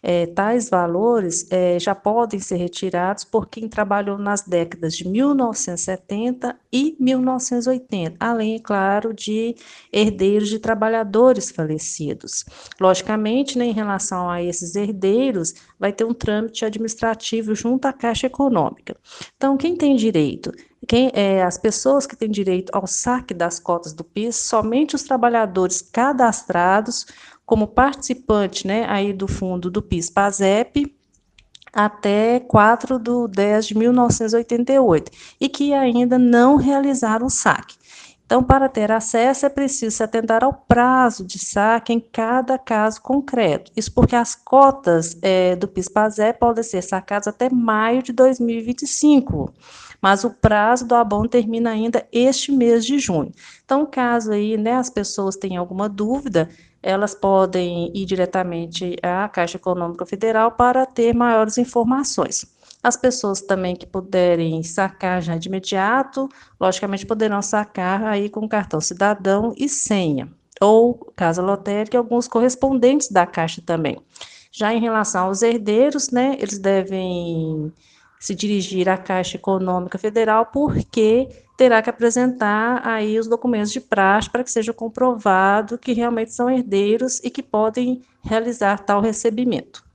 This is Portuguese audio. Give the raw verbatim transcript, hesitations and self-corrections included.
É, tais valores é, já podem ser retirados por quem trabalhou nas décadas de mil novecentos e setenta e mil novecentos e oitenta, além, é claro, de herdeiros de trabalhadores falecidos. Logicamente, né, em relação a esses herdeiros, vai ter um trâmite administrativo junto à Caixa Econômica. Então, quem tem direito? Quem, é, as pessoas que têm direito ao saque das cotas do PIS, somente os trabalhadores cadastrados como participante, né, aí do fundo do PIS/PASEP até quatro de dez de mil novecentos e oitenta e oito e que ainda não realizaram o saque. Então, para ter acesso, é preciso se atentar ao prazo de saque em cada caso concreto. Isso porque as cotas é, do PIS/PASEP podem ser sacadas até maio de dois mil e vinte e cinco, mas o prazo do abono termina ainda este mês de junho. Então, caso aí, né, as pessoas tenham alguma dúvida, elas podem ir diretamente à Caixa Econômica Federal para ter maiores informações. As pessoas também que puderem sacar já de imediato, logicamente poderão sacar aí com cartão cidadão e senha, ou casa lotérica e alguns correspondentes da Caixa também. Já em relação aos herdeiros, né, eles devem se dirigir à Caixa Econômica Federal, porque terá que apresentar aí os documentos de praxe para que seja comprovado que realmente são herdeiros e que podem realizar tal recebimento.